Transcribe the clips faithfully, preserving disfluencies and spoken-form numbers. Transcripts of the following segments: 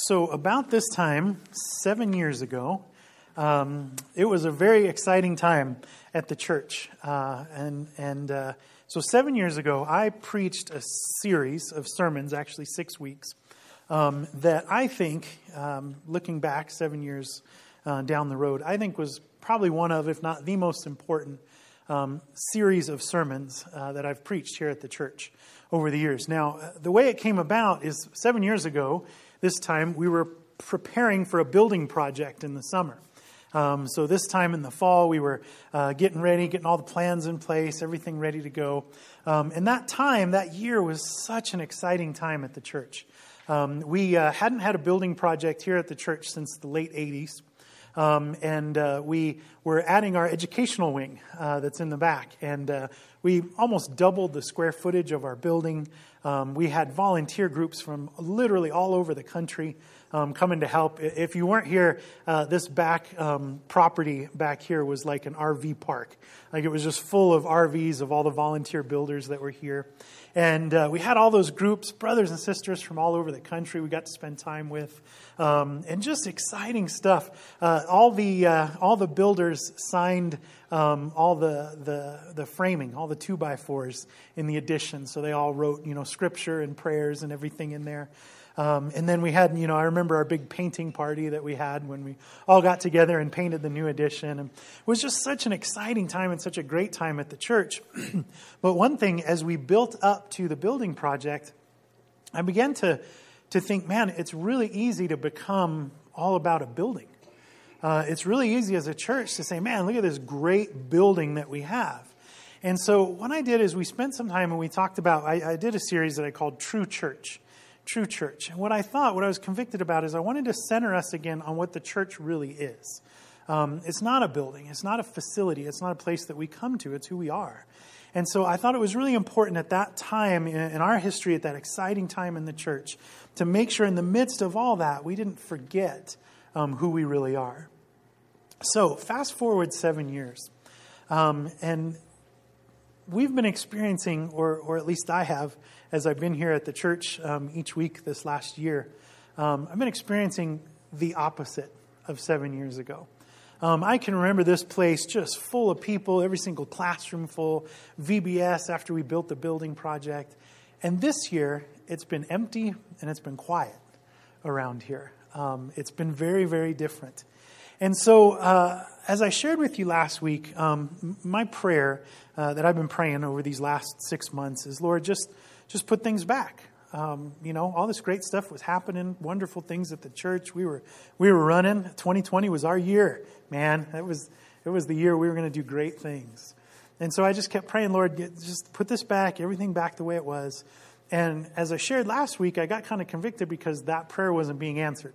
So about this time, seven years ago, um, it was a very exciting time at the church. Uh, and and uh, so seven years ago, I preached a series of sermons, actually six weeks, um, that I think, um, looking back seven years uh, down the road, I think was probably one of, if not the most important um, series of sermons uh, that I've preached here at the church over the years. Now, the way it came about is seven years ago, this time we were preparing for a building project in the summer. Um, so this time in the fall, we were uh, getting ready, getting all the plans in place, everything ready to go. Um, and that time, that year was such an exciting time at the church. Um, we uh, hadn't had a building project here at the church since the late eighties. Um, and uh, we were adding our educational wing uh, that's in the back. And uh, we almost doubled the square footage of our building. Um, we had volunteer groups from literally all over the country um, coming to help. If you weren't here, uh, this back um, property back here was like an R V park. Like it was just full of R Vs of all the volunteer builders that were here. And uh, we had all those groups, brothers and sisters from all over the country we got to spend time with. Um, and just exciting stuff. Uh, all the uh, all the builders signed um, all the, the the framing, all the two by fours in the addition. So they all wrote, you know, scripture and prayers and everything in there. Um, and then we had, you know, I remember our big painting party that we had when we all got together and painted the new addition. And it was just such an exciting time and such a great time at the church. But one thing, as we built up to the building project, I began to to think, man, it's really easy to become all about a building. Uh, it's really easy as a church to say, man, look at this great building that we have. And so what I did is we spent some time and we talked about, I, I did a series that I called True Church. True Church. And what I thought, what I was convicted about is I wanted to center us again on what the church really is. Um, it's not a building. It's not a facility. It's not a place that we come to. It's who we are. And so I thought it was really important at that time in, in our history, at that exciting time in the church, to make sure in the midst of all that, we didn't forget um, who we really are. So fast forward seven years. Um, and we've been experiencing, or or at least I have, as I've been here at the church um, each week this last year, um, I've been experiencing the opposite of seven years ago. Um, I can remember this place just full of people, every single classroom full, V B S after we built the building project. And this year, it's been empty and it's been quiet around here. Um, it's been very, very different. And so, uh, as I shared with you last week, um, my prayer uh, that I've been praying over these last six months is, Lord, just just put things back. Um, you know, all this great stuff was happening, wonderful things at the church. We were we were running. twenty twenty was our year, man. It was it was the year we were going to do great things. And so I just kept praying, Lord, get, just put this back, everything back the way it was. And as I shared last week, I got kind of convicted because that prayer wasn't being answered.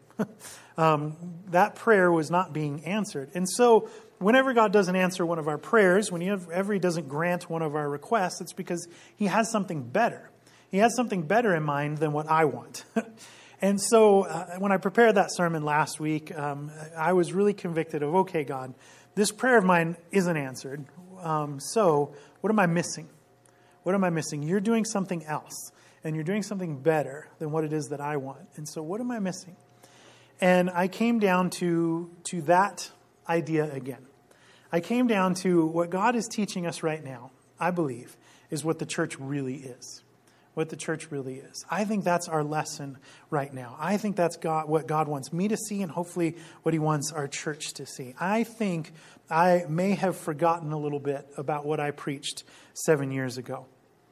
um, that prayer was not being answered. And so whenever God doesn't answer one of our prayers, whenever He doesn't grant one of our requests, it's because He has something better. He has something better in mind than what I want. And so uh, when I prepared that sermon last week, um, I was really convicted of, okay, God, this prayer of mine isn't answered. Um, so what am I missing? What am I missing? You're doing something else. And you're doing something better than what it is that I want. And so what am I missing? And I came down to, to that idea again. I came down to what God is teaching us right now, I believe, is what the church really is. What the church really is. I think that's our lesson right now. I think that's God, what God wants me to see and hopefully what He wants our church to see. I think I may have forgotten a little bit about what I preached seven years ago.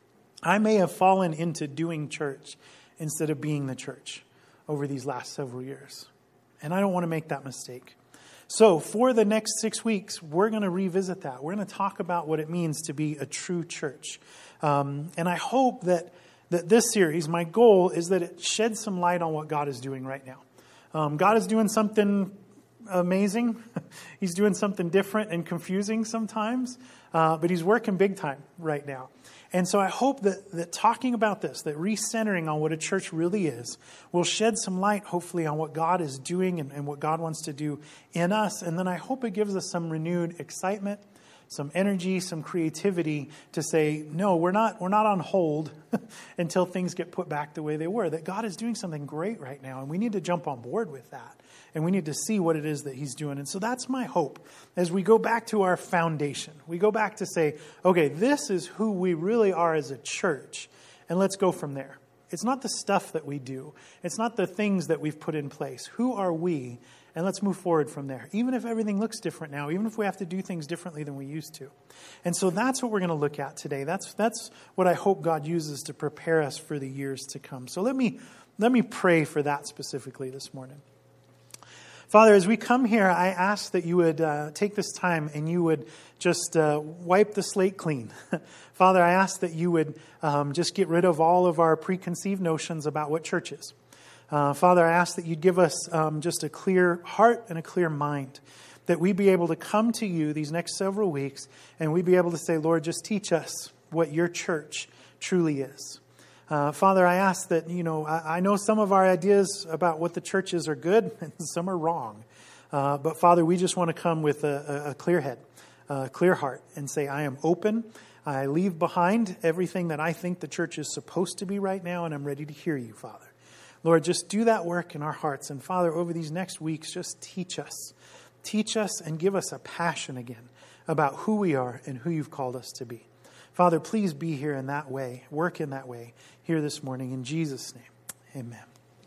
I may have fallen into doing church instead of being the church over these last several years. And I don't want to make that mistake. So for the next six weeks, we're going to revisit that. We're going to talk about what it means to be a true church. Um, and I hope that, that this series, my goal is that it sheds some light on what God is doing right now. Um, God is doing something amazing. He's doing something different and confusing sometimes. Uh, but He's working big time right now. And so I hope that, that talking about this, that recentering on what a church really is, will shed some light, hopefully, on what God is doing and, and what God wants to do in us. And then I hope it gives us some renewed excitement, some energy, some creativity to say, no, we're not, we're not on hold until things get put back the way they were. That God is doing something great right now, and we need to jump on board with that. And we need to see what it is that he's doing. And so that's my hope as we go back to our foundation. We go back to say, okay, this is who we really are as a church, and let's go from there. It's not the stuff that we do. It's not the things that we've put in place. Who are we? And let's move forward from there. Even if everything looks different now, even if we have to do things differently than we used to. And so that's what we're going to look at today. That's that's what I hope God uses to prepare us for the years to come. So let me let me pray for that specifically this morning. Father, as we come here, I ask that you would uh, take this time and you would just uh, wipe the slate clean. Father, I ask that you would um, just get rid of all of our preconceived notions about what church is. Uh, Father, I ask that you'd give us um, just a clear heart and a clear mind, that we be able to come to you these next several weeks and we be able to say, Lord, just teach us what your church truly is. Uh, Father, I ask that, you know, I, I know some of our ideas about what the church is are good and some are wrong. Uh, but Father, we just want to come with a, a, a clear head, a clear heart and say, I am open. I leave behind everything that I think the church is supposed to be right now, and I'm ready to hear you, Father. Lord, just do that work in our hearts. And Father, over these next weeks, just teach us. Teach us and give us a passion again about who we are and who you've called us to be. Father, please be here in that way, work in that way here this morning. In Jesus' name, amen.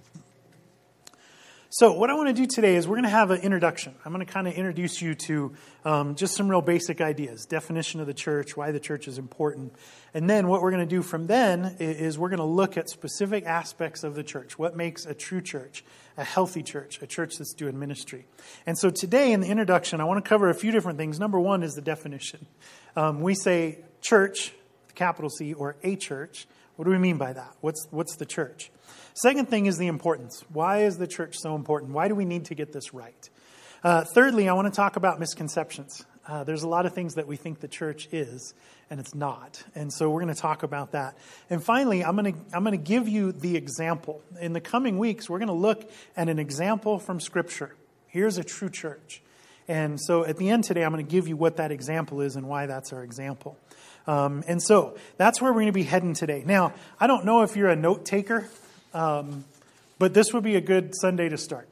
So what I want to do today is we're going to have an introduction. I'm going to kind of introduce you to um, just some real basic ideas, definition of the church, why the church is important. And then what we're going to do from then is we're going to look at specific aspects of the church. What makes a true church, a healthy church, a church that's doing ministry. And so today in the introduction, I want to cover a few different things. Number one is the definition. Um, we say church, capital C, or a church. What do we mean by that? What's what's the church? Second thing is the importance. Why is the church so important? Why do we need to get this right? Uh, thirdly, I want to talk about misconceptions. Uh, there's a lot of things that we think the church is, and it's not. And so we're going to talk about that. And finally, I'm going to I'm going to give you the example. In the coming weeks, we're going to look at an example from Scripture. Here's a true church. And so at the end today, I'm going to give you what that example is and why that's our example. Um, and so that's where we're going to be heading today. Now, I don't know if you're a note taker, um, but this would be a good Sunday to start.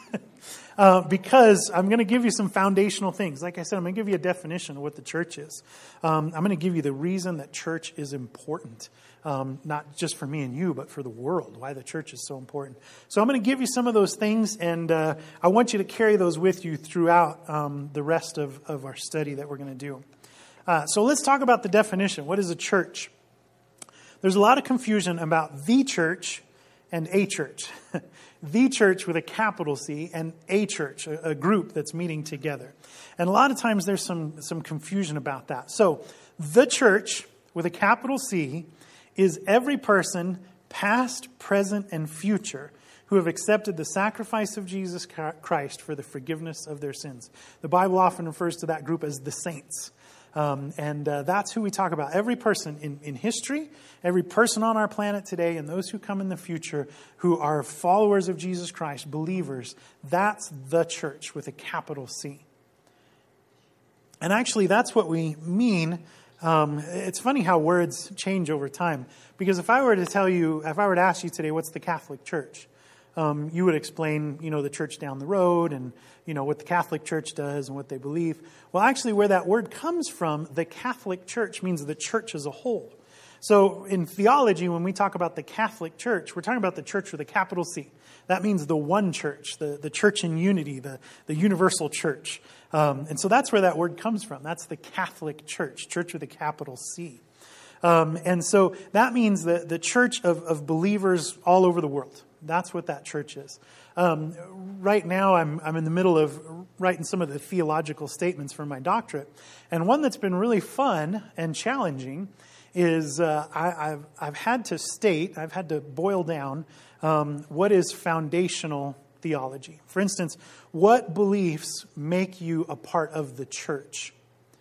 uh, because I'm going to give you some foundational things. Like I said, I'm going to give you a definition of what the church is. Um, I'm going to give you the reason that church is important. Um, not just for me and you, but for the world, why the church is so important. So I'm going to give you some of those things, and uh, I want you to carry those with you throughout um, the rest of, of our study that we're going to do. Uh, so let's talk about the definition. What is a church? There's a lot of confusion about the church and a church. The church with a capital C and a church, a, a group that's meeting together. And a lot of times there's some, some confusion about that. So the church with a capital C is every person, past, present, and future, who have accepted the sacrifice of Jesus Christ for the forgiveness of their sins. The Bible often refers to that group as the saints. Um, and uh, that's who we talk about. Every person in, in history, every person on our planet today, and those who come in the future who are followers of Jesus Christ, believers, that's the church with a capital C. And actually, that's what we mean. Um, it's funny how words change over time. Because if I were to tell you, if I were to ask you today, what's the Catholic Church? Um, you would explain, you know, the church down the road and, you know, what the Catholic Church does and what they believe. Well, actually, where that word comes from, the Catholic Church means the church as a whole. So in theology, when we talk about the Catholic Church, we're talking about the church with a capital C. That means the one church, the, the church in unity, the, the universal church. Um, and so that's where that word comes from. That's the Catholic Church, church with a capital C. Um, and so that means the, the church of, of believers all over the world. That's what that church is. Um, right now, I'm I'm in the middle of writing some of the theological statements for my doctorate, and one that's been really fun and challenging is uh, I, I've I've had to state, I've had to boil down um, what is foundational theology. For instance, what beliefs make you a part of the church?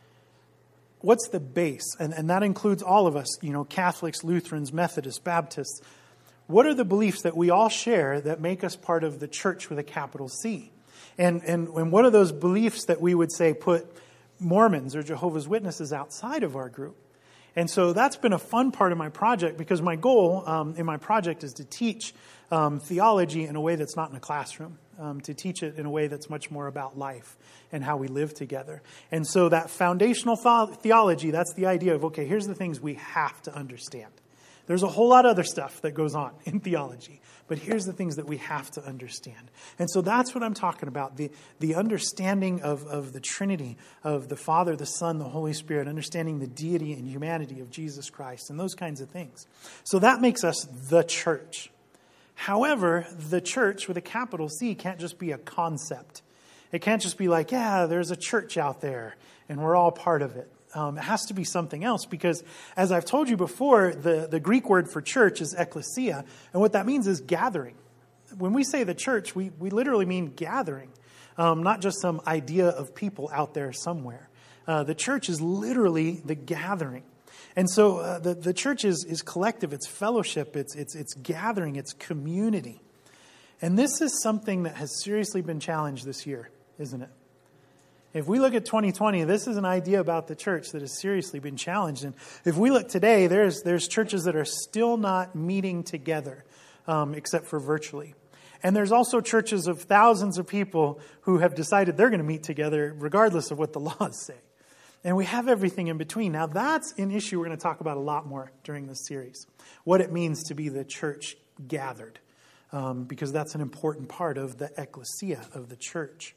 What's the base? And and that includes all of us, you know, Catholics, Lutherans, Methodists, Baptists. What are the beliefs that we all share that make us part of the church with a capital C? And, and, and what are those beliefs that we would say put Mormons or Jehovah's Witnesses outside of our group. And so that's been a fun part of my project, because my goal um, in my project is to teach um, theology in a way that's not in a classroom, um, to teach it in a way that's much more about life and how we live together. And so that foundational th- theology, that's the idea of, okay, here's the things we have to understand. There's a whole lot of other stuff that goes on in theology, but here's the things that we have to understand. And so that's what I'm talking about, the, the understanding of, of the Trinity, of the Father, the Son, the Holy Spirit, understanding the deity and humanity of Jesus Christ, and those kinds of things. So that makes us the church. However, the church with a capital C can't just be a concept. It can't just be like, yeah, there's a church out there, and we're all part of it. Um, it has to be something else, because as I've told you before, the, the Greek word for church is ekklesia, and what that means is gathering. When we say the church, we, we literally mean gathering, um, not just some idea of people out there somewhere. Uh, the church is literally the gathering. And so uh, the, the church is, is collective, it's fellowship, it's, it's, it's gathering, it's community. And this is something that has seriously been challenged this year, isn't it? If we look at twenty twenty, this is an idea about the church that has seriously been challenged. And if we look today, there's there's churches that are still not meeting together, um, except for virtually. And there's also churches of thousands of people who have decided they're going to meet together regardless of what the laws say. And we have everything in between. Now, that's an issue we're going to talk about a lot more during this series, what it means to be the church gathered, um, because that's an important part of the ecclesia of the church.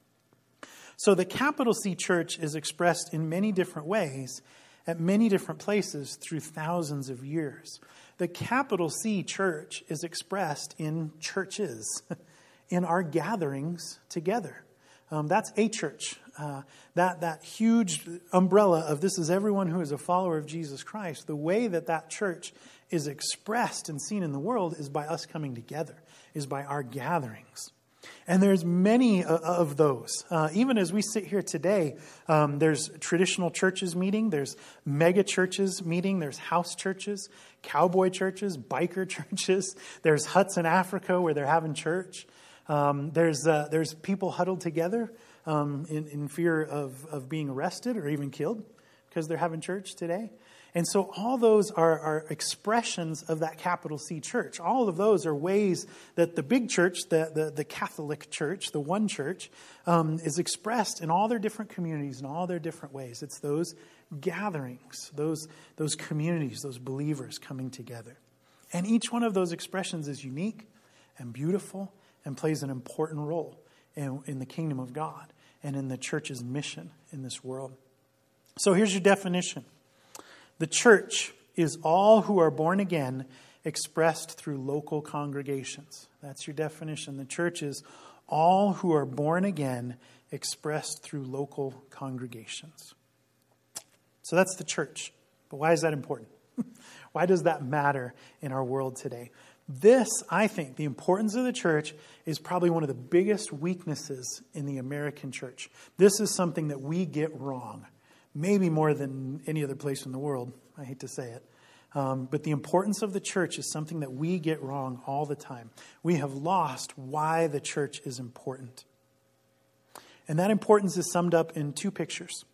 So the capital C church is expressed in many different ways at many different places through thousands of years. The capital C church is expressed in churches, in our gatherings together. Um, that's a church. Uh, that, that huge umbrella of this is everyone who is a follower of Jesus Christ. The way that that church is expressed and seen in the world is by us coming together, is by our gatherings. And there's many of those. Uh, even as we sit here today, um, there's traditional churches meeting, there's mega churches meeting, there's house churches, cowboy churches, biker churches, there's huts in Africa where they're having church. Um, there's uh, there's people huddled together um, in, in fear of, of being arrested or even killed because they're having church today. And so all those are, are expressions of that capital C church. All of those are ways that the big church, the, the, the Catholic church, the one church, um, is expressed in all their different communities in all their different ways. It's those gatherings, those, those communities, those believers coming together. And each one of those expressions is unique and beautiful and plays an important role in, in the kingdom of God and in the church's mission in this world. So here's your definition. The church is all who are born again expressed through local congregations. That's your definition. The church is all who are born again expressed through local congregations. So that's the church. But why is that important? Why does that matter in our world today? This, I think, the importance of the church is probably one of the biggest weaknesses in the American church. This is something that we get wrong. Maybe more than any other place in the world. I hate to say it. Um, but the importance of the church is something that we get wrong all the time. We have lost why the church is important. And that importance is summed up in two pictures.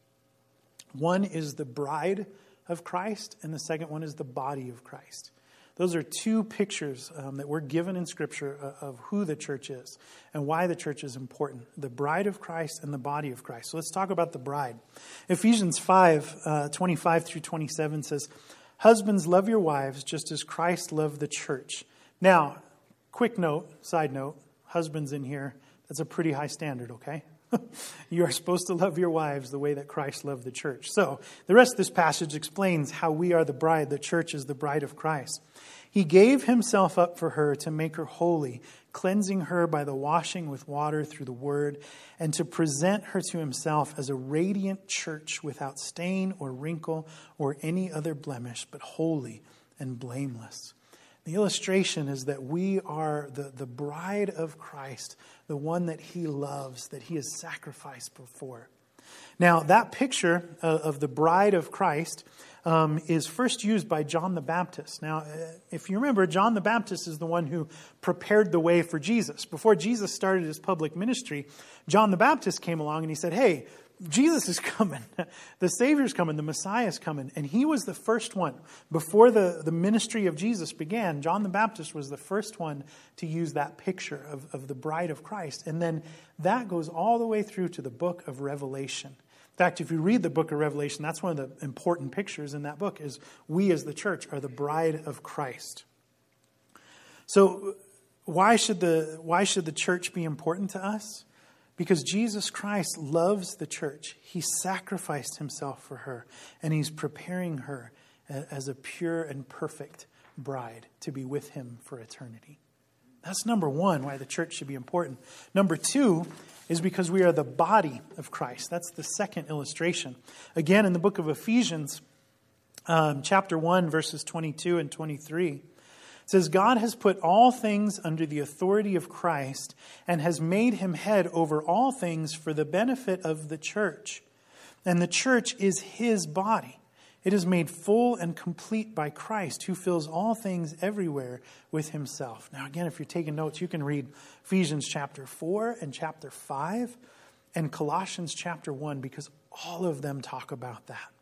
One is the bride of Christ, and the second one is the body of Christ. Those are two pictures um, that we're given in Scripture of, of who the church is and why the church is important. The bride of Christ and the body of Christ. So let's talk about the bride. Ephesians five, uh, twenty-five through twenty-seven says, "Husbands, love your wives just as Christ loved the church." Now, quick note, side note, husbands in here, that's a pretty high standard, okay? You are supposed to love your wives the way that Christ loved the church. So the rest of this passage explains how we are the bride. The church is the bride of Christ. He gave himself up for her to make her holy, cleansing her by the washing with water through the word, and to present her to himself as a radiant church without stain or wrinkle or any other blemish, but holy and blameless. The illustration is that we are the, the bride of Christ, the one that he loves, that he has sacrificed before. Now, that picture of, of the bride of Christ um, is first used by John the Baptist. Now, if you remember, John the Baptist is the one who prepared the way for Jesus. Before Jesus started his public ministry, John the Baptist came along and he said, hey, Jesus is coming. The Savior's coming. The Messiah's coming. And he was the first one. Before the, the ministry of Jesus began, John the Baptist was the first one to use that picture of, of the bride of Christ. And then that goes all the way through to the book of Revelation. In fact, if you read the book of Revelation, that's one of the important pictures in that book, is we as the church are the bride of Christ. So why should the, why should the church be important to us? Because Jesus Christ loves the church. He sacrificed himself for her, and he's preparing her as a pure and perfect bride to be with him for eternity. That's number one, why the church should be important. Number two is because we are the body of Christ. That's the second illustration. Again, in the book of Ephesians, um, chapter one, verses twenty-two and twenty-three, it says, God has put all things under the authority of Christ and has made him head over all things for the benefit of the church. And the church is his body. It is made full and complete by Christ, who fills all things everywhere with himself. Now, again, if you're taking notes, you can read Ephesians chapter four and chapter five and Colossians chapter one, because all of them talk about that.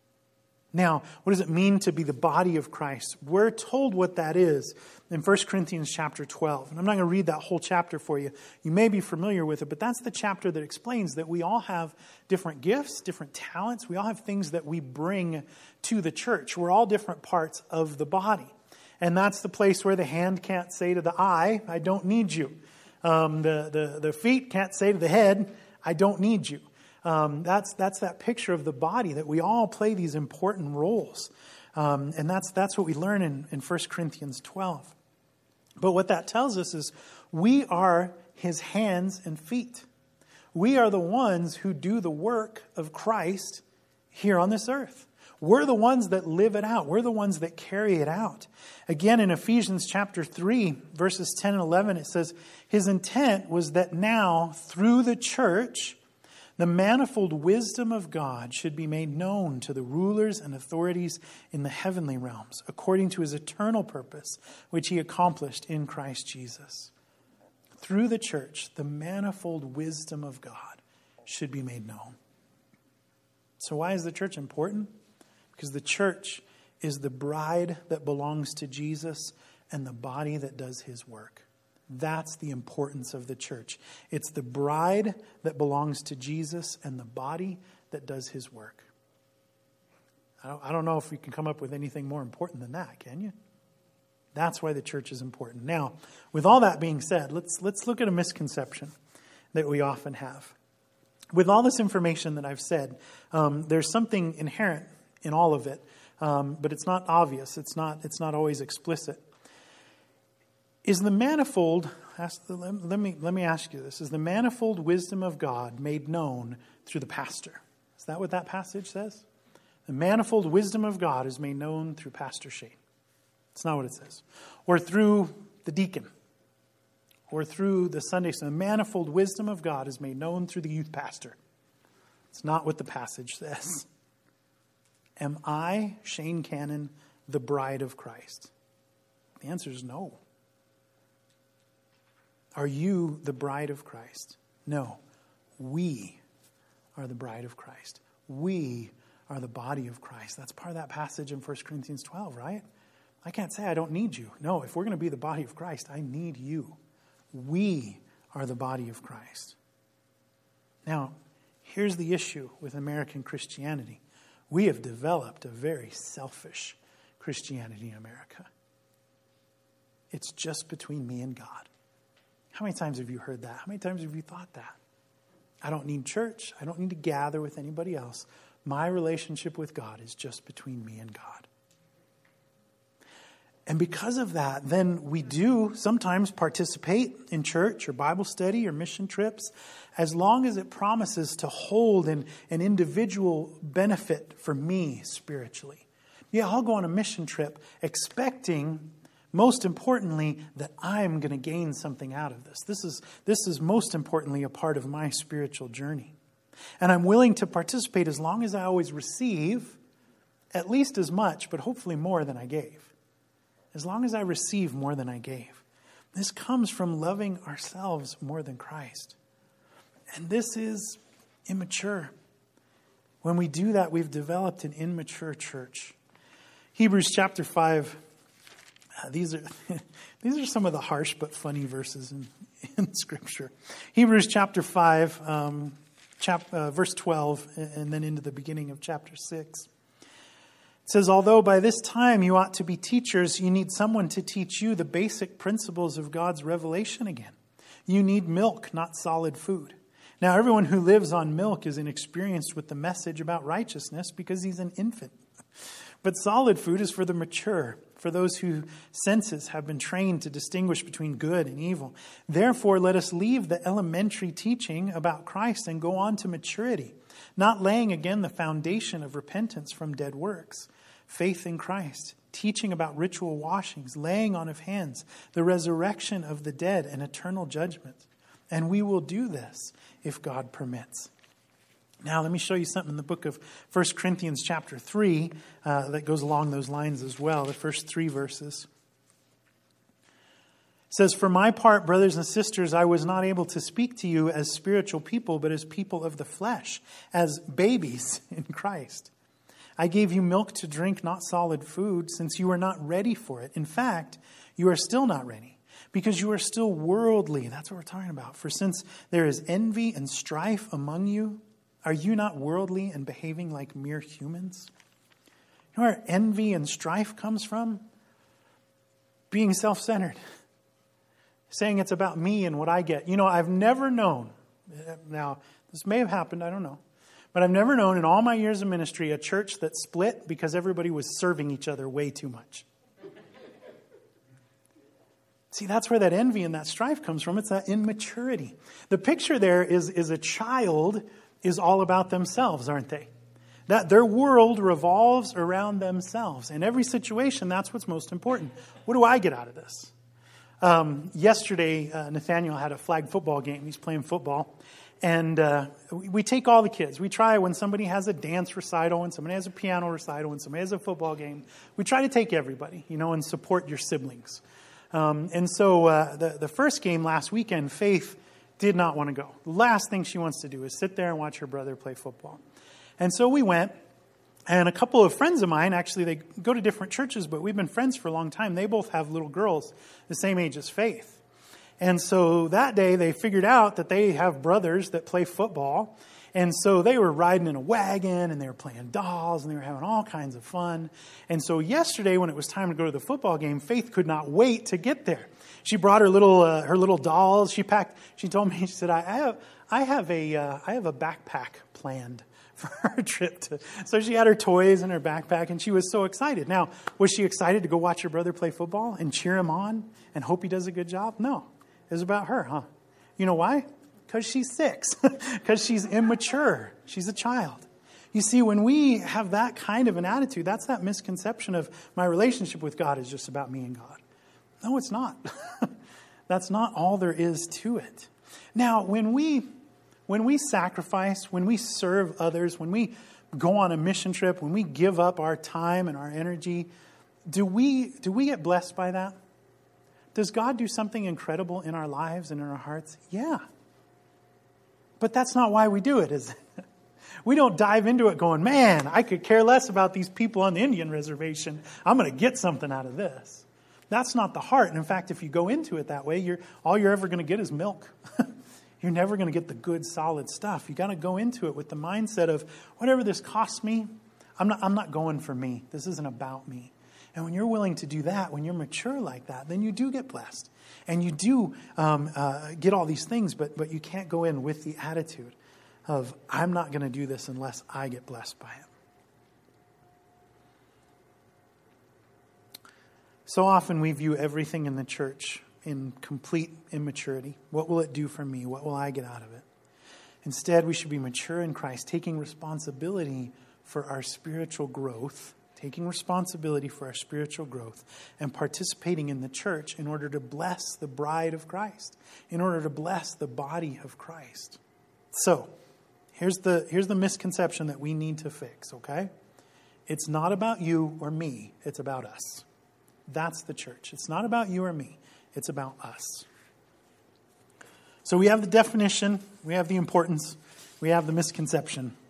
Now, what does it mean to be the body of Christ? We're told what that is in First Corinthians chapter twelve. And I'm not going to read that whole chapter for you. You may be familiar with it, but that's the chapter that explains that we all have different gifts, different talents. We all have things that we bring to the church. We're all different parts of the body. And that's the place where the hand can't say to the eye, I don't need you. Um, the, the, the feet can't say to the head, I don't need you. Um, that's that's that picture of the body, that we all play these important roles. Um, and that's that's what we learn in, in First Corinthians twelve. But what that tells us is we are his hands and feet. We are the ones who do the work of Christ here on this earth. We're the ones that live it out. We're the ones that carry it out. Again, in Ephesians chapter three, verses ten and eleven, it says, his intent was that now, through the church, the manifold wisdom of God should be made known to the rulers and authorities in the heavenly realms, according to his eternal purpose, which he accomplished in Christ Jesus. Through the church, the manifold wisdom of God should be made known. So why is the church important? Because the church is the bride that belongs to Jesus and the body that does his work. That's the importance of the church. It's the bride that belongs to Jesus and the body that does his work. I don't, I don't know if we can come up with anything more important than that, can you? That's why the church is important. Now, with all that being said, let's let's look at a misconception that we often have. With all this information that I've said, um, there's something inherent in all of it, um, but it's not obvious. It's not it's not always explicit. Is the manifold, ask the, let me let me ask you this, is the manifold wisdom of God made known through the pastor? Is that what that passage says? The manifold wisdom of God is made known through Pastor Shane. It's not what it says. Or through the deacon. Or through the Sunday school. The manifold wisdom of God is made known through the youth pastor. It's not what the passage says. Am I, Shane Cannon, the bride of Christ? The answer is no. Are you the bride of Christ? No. We are the bride of Christ. We are the body of Christ. That's part of that passage in First Corinthians twelve, right? I can't say I don't need you. No, if we're going to be the body of Christ, I need you. We are the body of Christ. Now, here's the issue with American Christianity. We have developed a very selfish Christianity in America. It's just between me and God. How many times have you heard that? How many times have you thought that? I don't need church. I don't need to gather with anybody else. My relationship with God is just between me and God. And because of that, then we do sometimes participate in church or Bible study or mission trips, as long as it promises to hold an, an individual benefit for me spiritually. Yeah, I'll go on a mission trip expecting, most importantly, that I'm going to gain something out of this. This is, this is most importantly a part of my spiritual journey. And I'm willing to participate as long as I always receive at least as much, but hopefully more than I gave. As long as I receive more than I gave. This comes from loving ourselves more than Christ. And this is immature. When we do that, we've developed an immature church. Hebrews chapter five, uh, these are these are some of the harsh but funny verses in, in Scripture. Hebrews chapter five, um, chap, uh, verse twelve, and then into the beginning of chapter six. It says, although by this time you ought to be teachers, you need someone to teach you the basic principles of God's revelation again. You need milk, not solid food. Now, everyone who lives on milk is inexperienced with the message about righteousness because he's an infant. But solid food is for the mature, for those whose senses have been trained to distinguish between good and evil. Therefore, let us leave the elementary teaching about Christ and go on to maturity, not laying again the foundation of repentance from dead works, faith in Christ, teaching about ritual washings, laying on of hands, the resurrection of the dead, and eternal judgment. And we will do this if God permits. Now, let me show you something in the book of First Corinthians chapter three uh, that goes along those lines as well, the first three verses. It says, for my part, brothers and sisters, I was not able to speak to you as spiritual people, but as people of the flesh, as babies in Christ. I gave you milk to drink, not solid food, since you are not ready for it. In fact, you are still not ready, because you are still worldly. That's what we're talking about. For since there is envy and strife among you, are you not worldly and behaving like mere humans? You know where envy and strife comes from? Being self-centered. Saying it's about me and what I get. You know, I've never known, now this may have happened, I don't know, but I've never known in all my years of ministry a church that split because everybody was serving each other way too much. See, that's where that envy and that strife comes from. It's that immaturity. The picture there is, is a child is all about themselves, aren't they? That their world revolves around themselves. In every situation, that's what's most important. What do I get out of this? Um, yesterday, uh, Nathaniel had a flag football game. He's playing football. And uh, we, we take all the kids. We try when somebody has a dance recital, when somebody has a piano recital, when somebody has a football game. We try to take everybody, you know, and support your siblings. Um, and so uh, the, the first game last weekend, Faith did not want to go. The last thing she wants to do is sit there and watch her brother play football. And so we went, and a couple of friends of mine, actually they go to different churches, but we've been friends for a long time. They both have little girls the same age as Faith. And so that day they figured out that they have brothers that play football. And so they were riding in a wagon and they were playing dolls and they were having all kinds of fun. And so yesterday when it was time to go to the football game, Faith could not wait to get there. She brought her little uh, her little dolls. She packed. She told me, she said, "I have I have a uh, I have a backpack planned for our trip to." So she had her toys in her backpack, and she was so excited. Now, was she excited to go watch her brother play football and cheer him on and hope he does a good job? No, it was about her, huh? You know why? Because she's six. Because she's immature. She's a child. You see, when we have that kind of an attitude, that's that misconception of my relationship with God is just about me and God. No, it's not. That's not all there is to it. Now, when we when we sacrifice, when we serve others, when we go on a mission trip, when we give up our time and our energy, do we do we get blessed by that? Does God do something incredible in our lives and in our hearts? Yeah. But that's not why we do it, is it? We don't dive into it going, man, I could care less about these people on the Indian reservation. I'm going to get something out of this. That's not the heart. And in fact, if you go into it that way, you're all you're ever going to get is milk. You're never going to get the good, solid stuff. You got to go into it with the mindset of whatever this costs me, I'm not, I'm not going for me. This isn't about me. And when you're willing to do that, when you're mature like that, then you do get blessed. And you do um, uh, get all these things, but but you can't go in with the attitude of, I'm not going to do this unless I get blessed by it. So often we view everything in the church in complete immaturity. What will it do for me? What will I get out of it? Instead, we should be mature in Christ, taking responsibility for our spiritual growth, taking responsibility for our spiritual growth, and participating in the church in order to bless the bride of Christ, in order to bless the body of Christ. So, here's the, here's the misconception that we need to fix, okay? It's not about you or me. It's about us. That's the church. It's not about you or me. It's about us. So we have the definition. We have the importance. We have the misconception.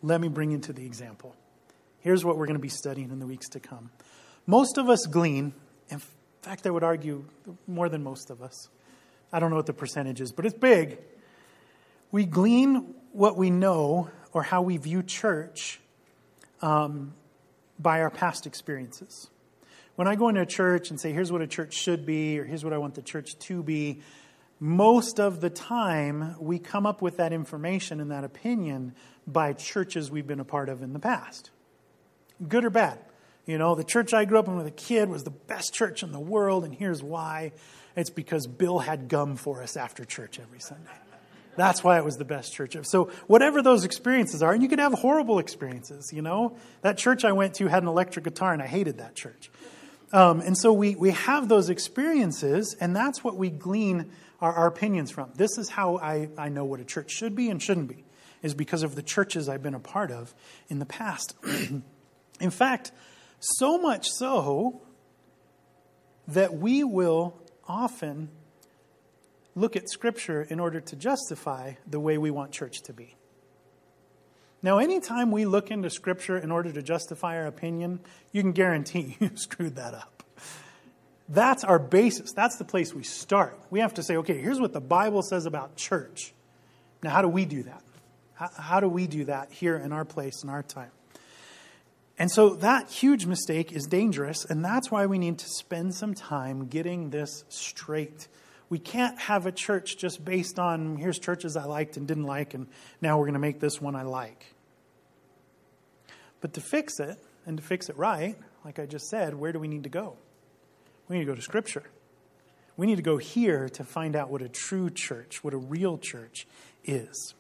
let me bring you to the example. Here's what we're going to be studying in the weeks to come. Most of us glean, in fact, I would argue more than most of us. I don't know what the percentage is, but it's big. We glean what we know or how we view church um, by our past experiences. When I go into a church and say, here's what a church should be, or here's what I want the church to be, most of the time we come up with that information and that opinion by churches we've been a part of in the past. Good or bad. You know, the church I grew up in with a kid was the best church in the world, and here's why. It's because Bill had gum for us after church every Sunday. That's why it was the best church. So whatever those experiences are, and you can have horrible experiences, you know. That church I went to had an electric guitar, and I hated that church. Um, and so we, we have those experiences, and that's what we glean our, our opinions from. This is how I, I know what a church should be and shouldn't be, is because of the churches I've been a part of in the past. In fact, so much so that we will often look at Scripture in order to justify the way we want church to be. Now, anytime we look into Scripture in order to justify our opinion, you can guarantee you screwed that up. That's our basis. That's the place we start. We have to say, okay, here's what the Bible says about church. Now, how do we do that? How, how do we do that here in our place, in our time? And so that huge mistake is dangerous, and that's why we need to spend some time getting this straight. We can't have a church just based on, here's churches I liked and didn't like, and now we're going to make this one I like. But to fix it, and to fix it right, like I just said, where do we need to go? We need to go to Scripture. We need to go here to find out what a true church, what a real church is.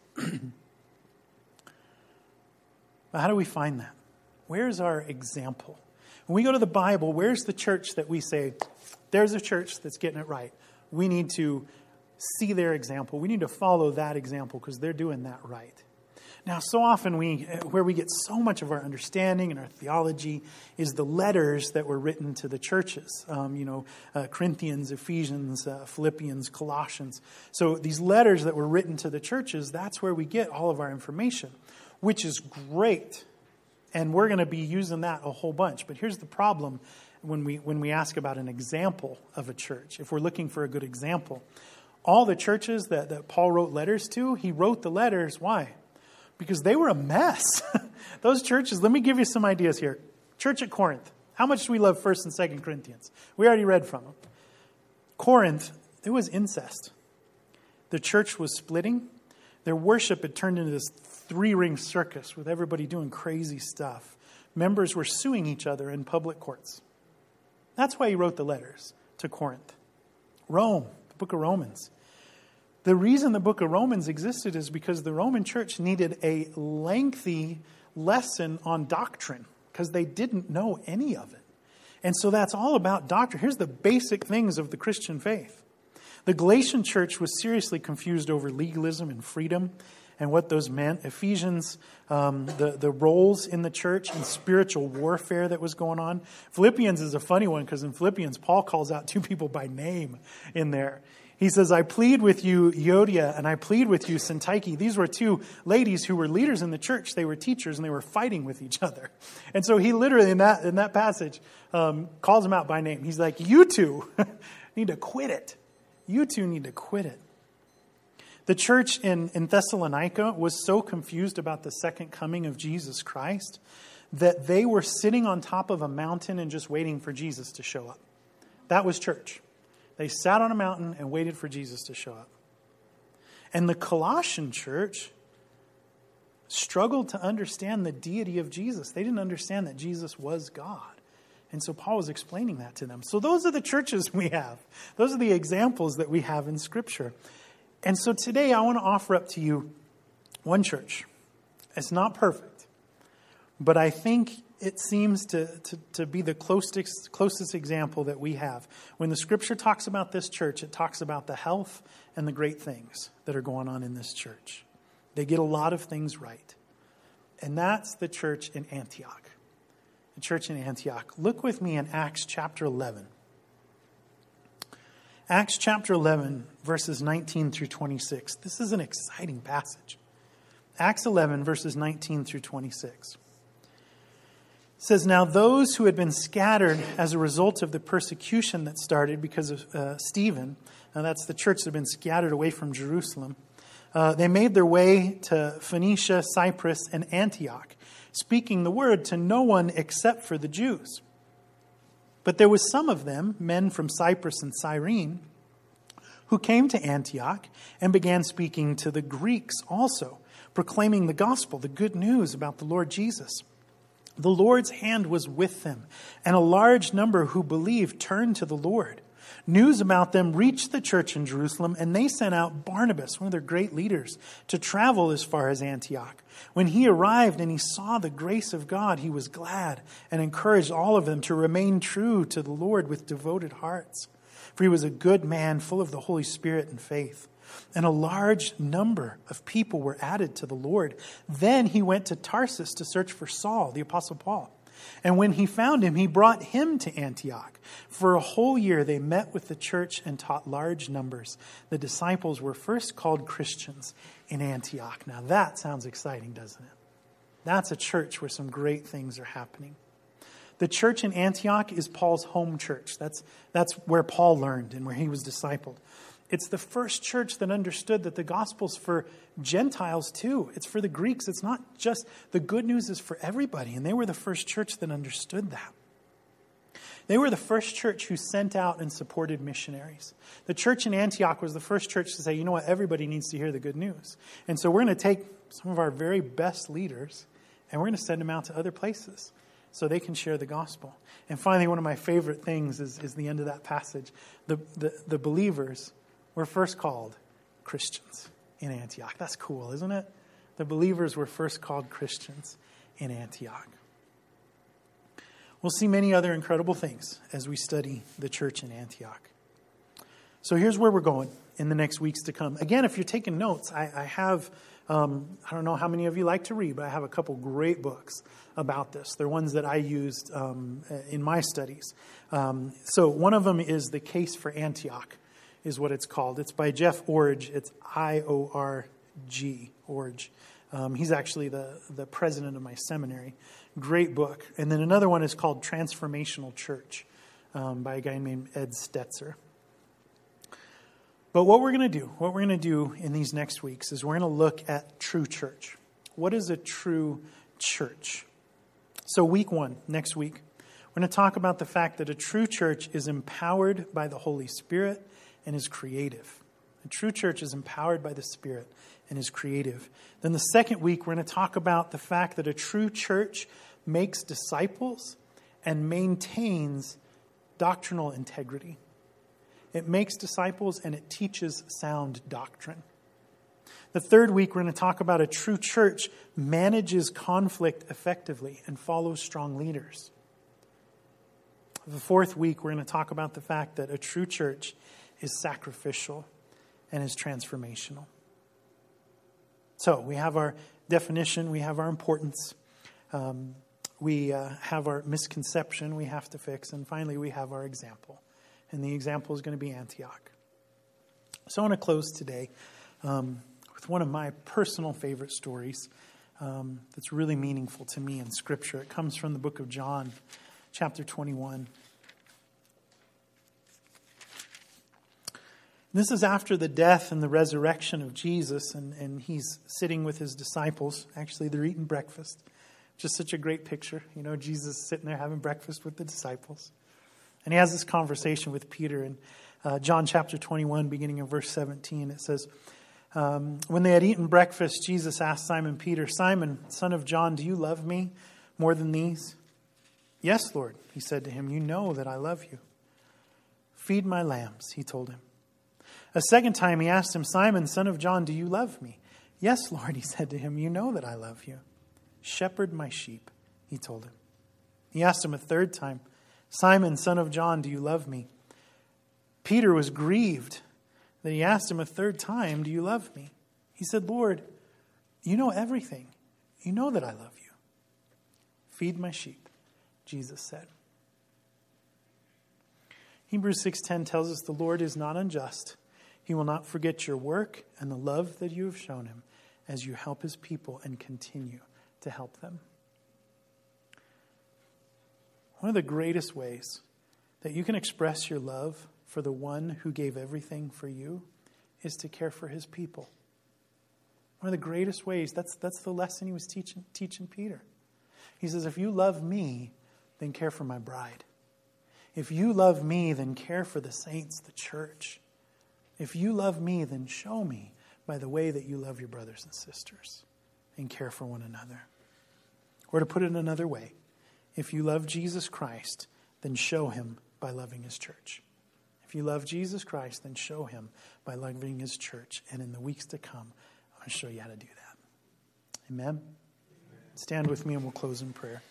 But how do we find that? Where's our example? When we go to the Bible, where's the church that we say, there's a church that's getting it right? We need to see their example. We need to follow that example because they're doing that right. Now, so often we, where we get so much of our understanding and our theology is the letters that were written to the churches. Um, you know, uh, Corinthians, Ephesians, uh, Philippians, Colossians. So these letters that were written to the churches, that's where we get all of our information, which is great. And we're going to be using that a whole bunch. But here's the problem when we when we ask about an example of a church. If we're looking for a good example, all the churches that, that Paul wrote letters to, he wrote the letters. Why? Because they were a mess. Those churches, let me give you some ideas here. Church at Corinth. How much do we love First and Second Corinthians? We already read from them. Corinth, it was incest. The church was splitting. Their worship had turned into this three-ring circus with everybody doing crazy stuff. Members were suing each other in public courts. That's why he wrote the letters to Corinth. Rome, the book of Romans. The reason the book of Romans existed is because the Roman church needed a lengthy lesson on doctrine because they didn't know any of it. And so that's all about doctrine. Here's the basic things of the Christian faith. The Galatian church was seriously confused over legalism and freedom and what those meant. Ephesians, um, the, the roles in the church and spiritual warfare that was going on. Philippians is a funny one because in Philippians, Paul calls out two people by name in there. He says, I plead with you, Euodia, and I plead with you, Syntyche. These were two ladies who were leaders in the church. They were teachers, and they were fighting with each other. And so he literally, in that in that passage, um, calls them out by name. He's like, you two need to quit it. You two need to quit it. The church in, in Thessalonica was so confused about the second coming of Jesus Christ that they were sitting on top of a mountain and just waiting for Jesus to show up. That was church. They sat on a mountain and waited for Jesus to show up. And the Colossian church struggled to understand the deity of Jesus. They didn't understand that Jesus was God. And so Paul was explaining that to them. So those are the churches we have. Those are the examples that we have in Scripture. And so today I want to offer up to you one church. It's not perfect, but I think it seems to, to, to be the closest, closest example that we have. When the Scripture talks about this church, it talks about the health and the great things that are going on in this church. They get a lot of things right. And that's the church in Antioch. The church in Antioch. Look with me in Acts chapter eleven. Acts chapter eleven, verses nineteen through twenty-six. This is an exciting passage. Acts eleven, verses nineteen through twenty-six. It says, "Now those who had been scattered as a result of the persecution that started because of uh, Stephen," now that's the church that had been scattered away from Jerusalem, uh, "they made their way to Phoenicia, Cyprus, and Antioch, speaking the word to no one except for the Jews. But there was some of them, men from Cyprus and Cyrene, who came to Antioch and began speaking to the Greeks also, proclaiming the gospel, the good news about the Lord Jesus. The Lord's hand was with them, and a large number who believed turned to the Lord. News about them reached the church in Jerusalem, and they sent out Barnabas, one of their great leaders, to travel as far as Antioch. When he arrived and he saw the grace of God, he was glad and encouraged all of them to remain true to the Lord with devoted hearts. For he was a good man, full of the Holy Spirit and faith. And a large number of people were added to the Lord. Then he went to Tarsus to search for Saul, the Apostle Paul. And when he found him, he brought him to Antioch. For a whole year they met with the church and taught large numbers. The disciples were first called Christians in Antioch." Now that sounds exciting, doesn't it? That's a church where some great things are happening. The church in Antioch is Paul's home church. That's, that's where Paul learned and where he was discipled. It's the first church that understood that the gospel's for Gentiles too. It's for the Greeks. It's not just the good news is for everybody. And they were the first church that understood that. They were the first church who sent out and supported missionaries. The church in Antioch was the first church to say, you know what, everybody needs to hear the good news. And so we're going to take some of our very best leaders and we're going to send them out to other places so they can share the gospel. And finally, one of my favorite things is, is the end of that passage. The, the, the believers were first called Christians in Antioch. That's cool, isn't it? The believers were first called Christians in Antioch. We'll see many other incredible things as we study the church in Antioch. So here's where we're going in the next weeks to come. Again, if you're taking notes, I, I have, um, I don't know how many of you like to read, but I have a couple great books about this. They're ones that I used um, in my studies. Um, so one of them is The Case for Antioch, is what it's called. It's by Jeff Iorg. It's I O R G, Iorg. Um, he's actually the, the president of my seminary. Great book. And then another one is called Transformational Church um, by a guy named Ed Stetzer. But what we're going to do, what we're going to do in these next weeks is we're going to look at true church. What is a true church? So week one, next week, we're going to talk about the fact that a true church is empowered by the Holy Spirit and is creative. A true church is empowered by the Spirit and is creative. Then the second week, we're going to talk about the fact that a true church makes disciples and maintains doctrinal integrity. It makes disciples and it teaches sound doctrine. The third week, we're going to talk about a true church manages conflict effectively and follows strong leaders. The fourth week, we're going to talk about the fact that a true church is sacrificial and is transformational. So we have our definition, we have our importance, um, we uh, have our misconception we have to fix, and finally we have our example. And the example is going to be Antioch. So I want to close today um, with one of my personal favorite stories um, that's really meaningful to me in Scripture. It comes from the book of John, chapter twenty-one. This is after the death and the resurrection of Jesus, and, and he's sitting with his disciples. Actually, they're eating breakfast. Just such a great picture. You know, Jesus sitting there having breakfast with the disciples. And he has this conversation with Peter in uh, John chapter twenty-one, beginning in verse seventeen. It says, um, when they had eaten breakfast, Jesus asked Simon Peter, "Simon, son of John, do you love me more than these?" "Yes, Lord," he said to him, "you know that I love you." "Feed my lambs," he told him. A second time he asked him, "Simon, son of John, do you love me?" "Yes, Lord," he said to him, "you know that I love you." "Shepherd my sheep," he told him. He asked him a third time, "Simon, son of John, do you love me?" Peter was grieved that he asked him a third time, "Do you love me?" He said, "Lord, you know everything. You know that I love you." "Feed my sheep," Jesus said. Hebrews six ten tells us the Lord is not unjust. He will not forget your work and the love that you have shown him as you help his people and continue to help them. One of the greatest ways that you can express your love for the one who gave everything for you is to care for his people. One of the greatest ways, that's, that's the lesson he was teaching, teaching Peter. He says, if you love me, then care for my bride. If you love me, then care for the saints, the church. If you love me, then show me by the way that you love your brothers and sisters and care for one another. Or to put it another way, if you love Jesus Christ, then show him by loving his church. If you love Jesus Christ, then show him by loving his church. And in the weeks to come, I'm going to show you how to do that. Amen? Amen. Stand with me and we'll close in prayer.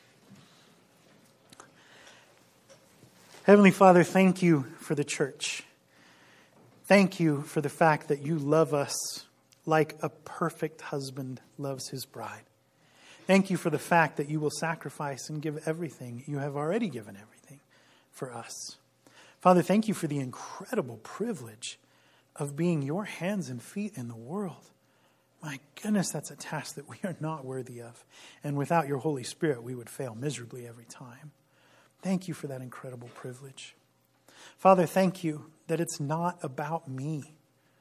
Heavenly Father, thank you for the church. Thank you for the fact that you love us like a perfect husband loves his bride. Thank you for the fact that you will sacrifice and give everything. You have already given everything for us. Father, thank you for the incredible privilege of being your hands and feet in the world. My goodness, that's a task that we are not worthy of. And without your Holy Spirit, we would fail miserably every time. Thank you for that incredible privilege. Father, thank you that it's not about me.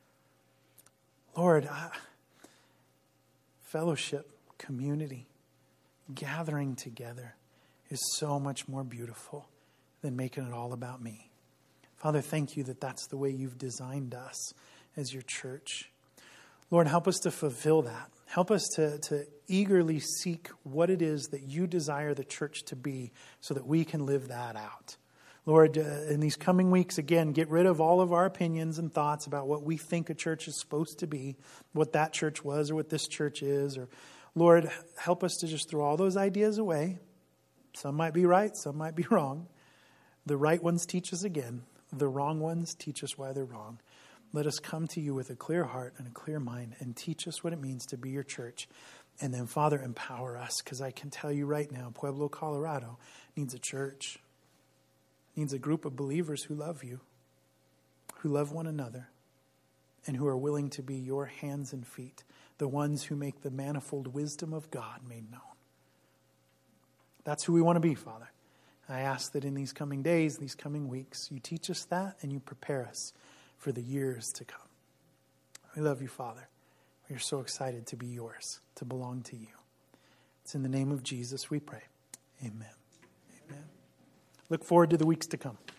Lord, I, fellowship, community, gathering together is so much more beautiful than making it all about me. Father, thank you that that's the way you've designed us as your church. Lord, help us to fulfill that. Help us to, to eagerly seek what it is that you desire the church to be so that we can live that out. Lord, uh, in these coming weeks, again, get rid of all of our opinions and thoughts about what we think a church is supposed to be, what that church was or what this church is. Or Lord, help us to just throw all those ideas away. Some might be right, some might be wrong. The right ones teach us again. The wrong ones teach us why they're wrong. Let us come to you with a clear heart and a clear mind and teach us what it means to be your church. And then, Father, empower us, because I can tell you right now, Pueblo, Colorado needs a church, needs a group of believers who love you, who love one another, and who are willing to be your hands and feet, the ones who make the manifold wisdom of God made known. That's who we want to be, Father. I ask that in these coming days, these coming weeks, you teach us that and you prepare us for the years to come. We love you, Father. We are so excited to be yours, to belong to you. It's in the name of Jesus we pray. Amen. Amen. Look forward to the weeks to come.